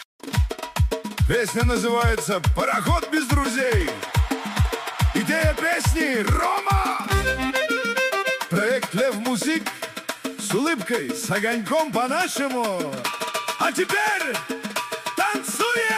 Песня называется «Пароход без друзей». Идея песни Рома. Проект Лев Музик. С улыбкой, с огоньком по-нашему. А теперь танцуем!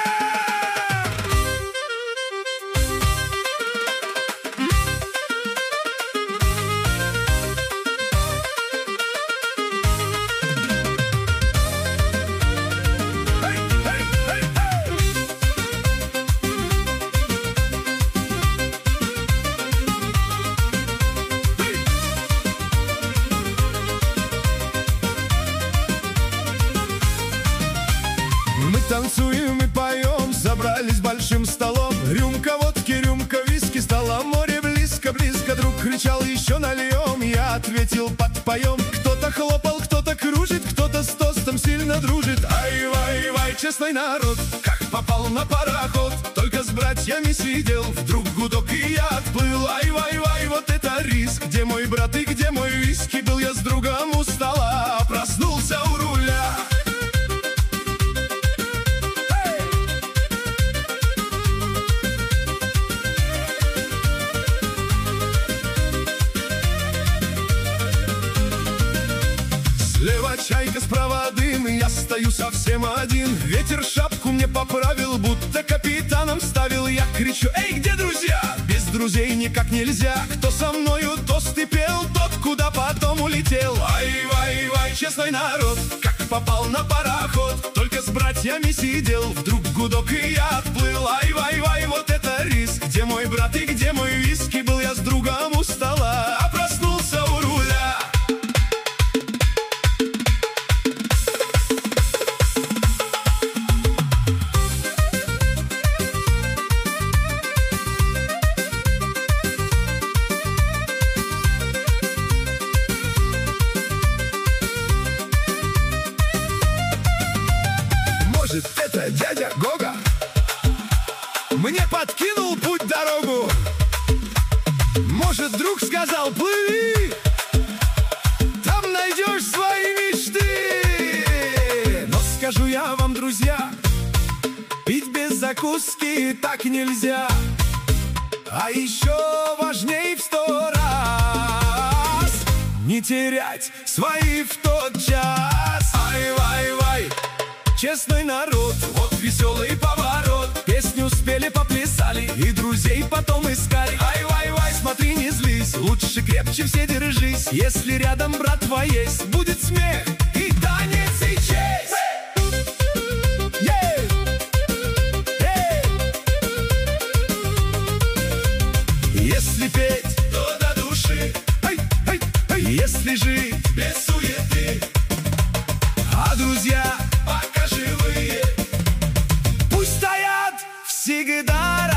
Мы танцуем и поем, собрались большим столом. Рюмка водки, рюмка виски, стало море близко-близко. Друг кричал: еще нальем, я ответил: подпоем. Кто-то хлопал, кто-то кружит, кто-то с тостом сильно дружит. Ай-вай-вай, честный народ, как попал на пароход. Только с братьями сидел, вдруг гудок и я отплыл. Ай-вай-вай, вот это риск, где мой брат и где мой виски? Был я с другом у стола, а проснулся у руля. Слева чайка, справа дым, и я стою совсем один. Ветер шапку мне поправил, будто капитаном ставил. Я кричу: эй, где друзья? Без друзей никак нельзя. Кто со мною тосты пел, тот куда потом улетел. Ай-вай-вай, честный народ, как попал на пароход. Только с братьями сидел, вдруг гудок и я отплыл. Ай-вай-вай, вот это риск, где мой брат и где мой виски? Был я с другом у стола, а проснулся у руля. Может, это дядя Гога мне подкинул путь-дорогу? Может, друг сказал: плыви, там найдешь свои мечты. Но скажу я вам, друзья, пить без закуски так нельзя. А еще важней в 100 раз не терять свои в тот час. Ай-вай-вай, честный народ, вот веселый поворот. Песню спели, поплясали и друзей потом искали. Ай-вай-вай, смотри, не злись, лучше крепче все держись. Если рядом братва есть, будет смех и танец и честь. Если петь, то до души. Если жить без суеты. А друзья пока живые, пусть стоят всегда.